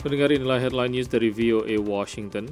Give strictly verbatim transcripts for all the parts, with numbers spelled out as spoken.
Pendengar, inilah headline news dari V O A Washington.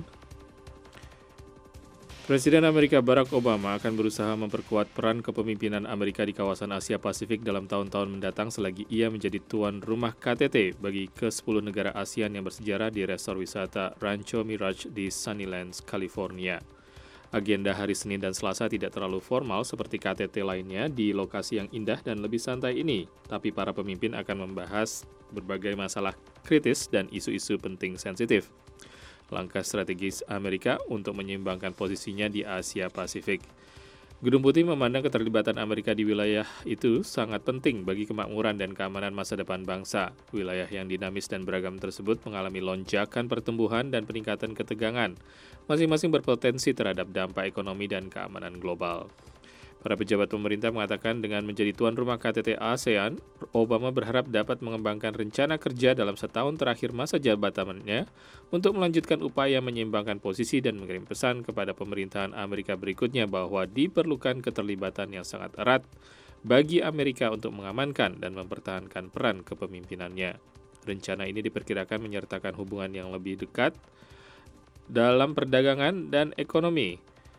Presiden Amerika Barack Obama akan berusaha memperkuat peran kepemimpinan Amerika di kawasan Asia Pasifik dalam tahun-tahun mendatang selagi ia menjadi tuan rumah K T T bagi ke sepuluh negara ASEAN yang bersejarah di resor wisata Rancho Mirage di Sunnylands, California. Agenda hari Senin dan Selasa tidak terlalu formal seperti K T T lainnya di lokasi yang indah dan lebih santai ini, tapi para pemimpin akan membahas berbagai masalah kritis dan isu-isu penting sensitif. Langkah strategis Amerika untuk menyeimbangkan posisinya di Asia Pasifik. Gedung Putih memandang keterlibatan Amerika di wilayah itu sangat penting bagi kemakmuran dan keamanan masa depan bangsa. Wilayah yang dinamis dan beragam tersebut mengalami lonjakan pertumbuhan dan peningkatan ketegangan, masing-masing berpotensi terhadap dampak ekonomi dan keamanan global. Para pejabat pemerintah mengatakan dengan menjadi tuan rumah K T T ASEAN, Obama berharap dapat mengembangkan rencana kerja dalam setahun terakhir masa jabatannya untuk melanjutkan upaya menyeimbangkan posisi dan mengirim pesan kepada pemerintahan Amerika berikutnya bahwa diperlukan keterlibatan yang sangat erat bagi Amerika untuk mengamankan dan mempertahankan peran kepemimpinannya. Rencana ini diperkirakan menyertakan hubungan yang lebih dekat dalam perdagangan dan ekonomi,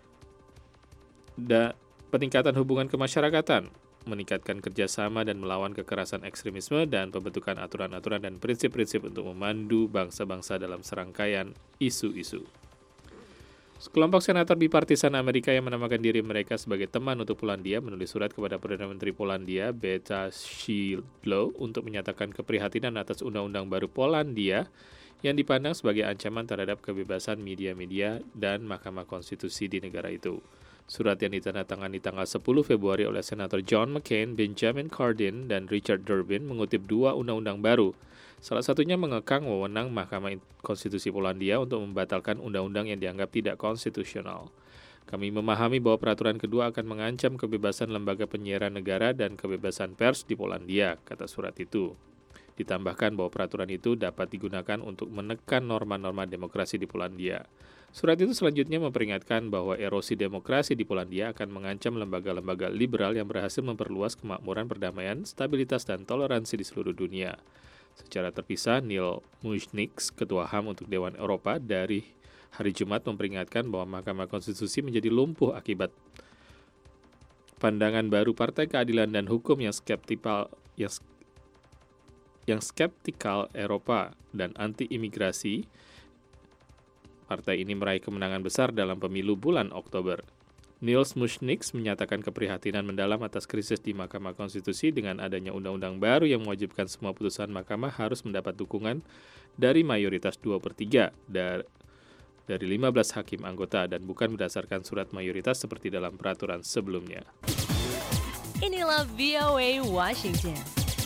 dan peningkatan hubungan kemasyarakatan, meningkatkan kerjasama dan melawan kekerasan ekstremisme, dan pembentukan aturan-aturan dan prinsip-prinsip untuk memandu bangsa-bangsa dalam serangkaian isu-isu. Sekelompok senator bipartisan Amerika yang menamakan diri mereka sebagai teman untuk Polandia menulis surat kepada Perdana Menteri Polandia, Beata Szydło, untuk menyatakan keprihatinan atas undang-undang baru Polandia yang dipandang sebagai ancaman terhadap kebebasan media-media dan Mahkamah Konstitusi di negara itu. Surat yang ditandatangani tanggal sepuluh Februari oleh Senator John McCain, Benjamin Cardin, dan Richard Durbin mengutip dua undang-undang baru. Salah satunya mengekang wewenang Mahkamah Konstitusi Polandia untuk membatalkan undang-undang yang dianggap tidak konstitusional. Kami memahami bahwa peraturan kedua akan mengancam kebebasan lembaga penyiaran negara dan kebebasan pers di Polandia, kata surat itu. Ditambahkan bahwa peraturan itu dapat digunakan untuk menekan norma-norma demokrasi di Polandia. Surat itu selanjutnya memperingatkan bahwa erosi demokrasi di Polandia akan mengancam lembaga-lembaga liberal yang berhasil memperluas kemakmuran, perdamaian, stabilitas, dan toleransi di seluruh dunia. Secara terpisah, Neil Muižnieks, Ketua H A M untuk Dewan Eropa, dari hari Jumat memperingatkan bahwa Mahkamah Konstitusi menjadi lumpuh akibat pandangan baru Partai Keadilan dan Hukum yang skeptikal, yang, yang skeptikal Eropa dan anti-imigrasi. Partai ini meraih kemenangan besar dalam pemilu bulan Oktober. Niels Muižnieks menyatakan keprihatinan mendalam atas krisis di Mahkamah Konstitusi dengan adanya undang-undang baru yang mewajibkan semua putusan mahkamah harus mendapat dukungan dari mayoritas dua per tiga dari, dari lima belas hakim anggota dan bukan berdasarkan surat mayoritas seperti dalam peraturan sebelumnya. Inilah V O A Washington.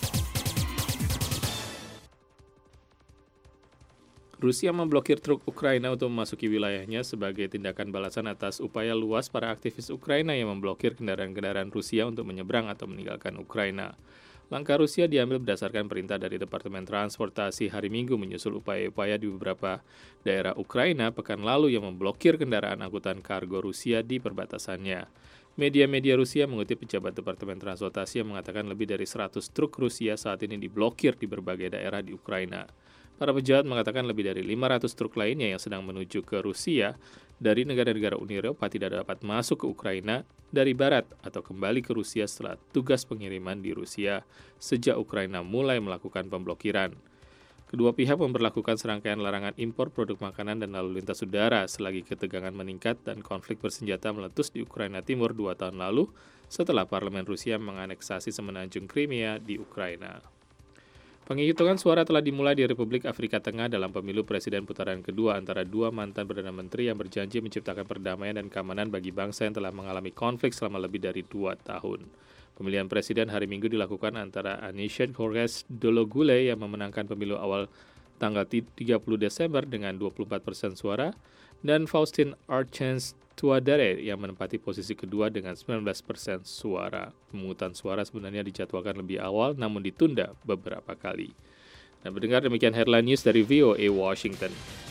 Rusia memblokir truk Ukraina untuk memasuki wilayahnya sebagai tindakan balasan atas upaya luas para aktivis Ukraina yang memblokir kendaraan-kendaraan Rusia untuk menyeberang atau meninggalkan Ukraina. Langkah Rusia diambil berdasarkan perintah dari Departemen Transportasi hari Minggu menyusul upaya-upaya di beberapa daerah Ukraina pekan lalu yang memblokir kendaraan angkutan kargo Rusia di perbatasannya. Media-media Rusia mengutip pejabat Departemen Transportasi yang mengatakan lebih dari seratus truk Rusia saat ini diblokir di berbagai daerah di Ukraina. Para pejabat mengatakan lebih dari lima ratus truk lainnya yang sedang menuju ke Rusia dari negara-negara Uni Eropa tidak dapat masuk ke Ukraina dari barat atau kembali ke Rusia setelah tugas pengiriman di Rusia sejak Ukraina mulai melakukan pemblokiran. Kedua pihak memberlakukan serangkaian larangan impor produk makanan dan lalu lintas udara selagi ketegangan meningkat dan konflik bersenjata meletus di Ukraina Timur dua tahun lalu setelah parlemen Rusia menganeksasi semenanjung Crimea di Ukraina. Penghitungan suara telah dimulai di Republik Afrika Tengah dalam pemilu presiden putaran kedua antara dua mantan Perdana Menteri yang berjanji menciptakan perdamaian dan keamanan bagi bangsa yang telah mengalami konflik selama lebih dari dua tahun. Pemilihan presiden hari Minggu dilakukan antara Anichet Horres Dologule yang memenangkan pemilu awal tanggal tiga puluh Desember dengan dua puluh empat persen suara dan Faustin Archange Touadéra yang menempati posisi kedua dengan sembilan belas persen suara. Pemungutan suara sebenarnya dijadwalkan lebih awal namun ditunda beberapa kali. Dan mendengar demikian headline news dari V O A Washington.